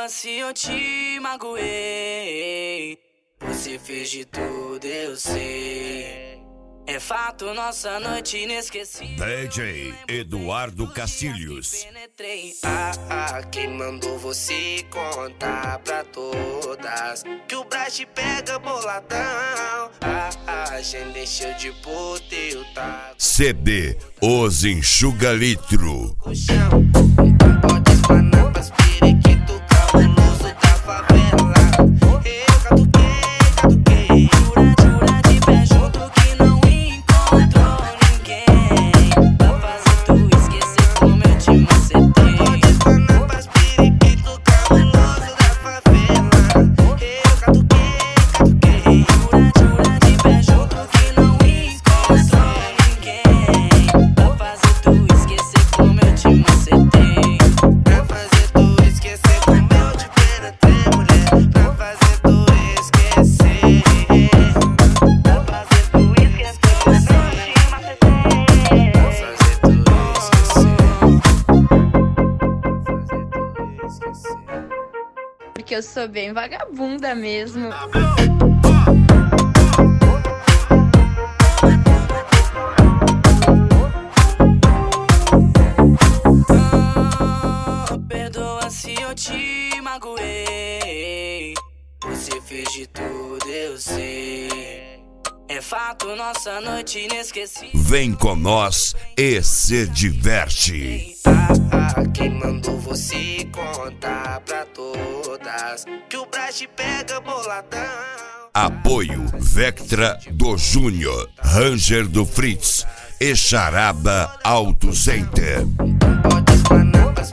se eu te magoei. Você fez de tudo, eu sei. É fato, nossa noite inesquecível. DJ Eduardo Castilhos. Quem mandou você contar pra todas que o Brás te pega boladão? Gente, deixou de pôr teu taco. CD Os Enxuga Litro. Então pode espanar pras periquito cabuloso da favela. Eu catuquei, jura de pé junto que não encontrou ninguém pra fazer tu esquecer como eu te macetei. Pode espanar pras periquito cabuloso da favela. Eu catuquei, jura de pé junto que não encontrou ninguém pra fazer tu esquecer como eu te macetei. Pra fazer tu esquecer como eu te penetrei, mulher. Pra fazer tu esquecer. Pra fazer tu esquecer como eu te macetei. Pra fazer tu esquecer. Porque eu sou bem vagabunda mesmo. Perdoa se eu te magoei. Você fez de tudo, eu sei. É fato, nossa noite inesquecível. Vem com nós e se diverte. Quem mandou você contar pra todas que o Brás te pega boladão? Apoio Vectra do Júnior, Ranger do Fritz e Charaba Auto Center. Pode espanar pras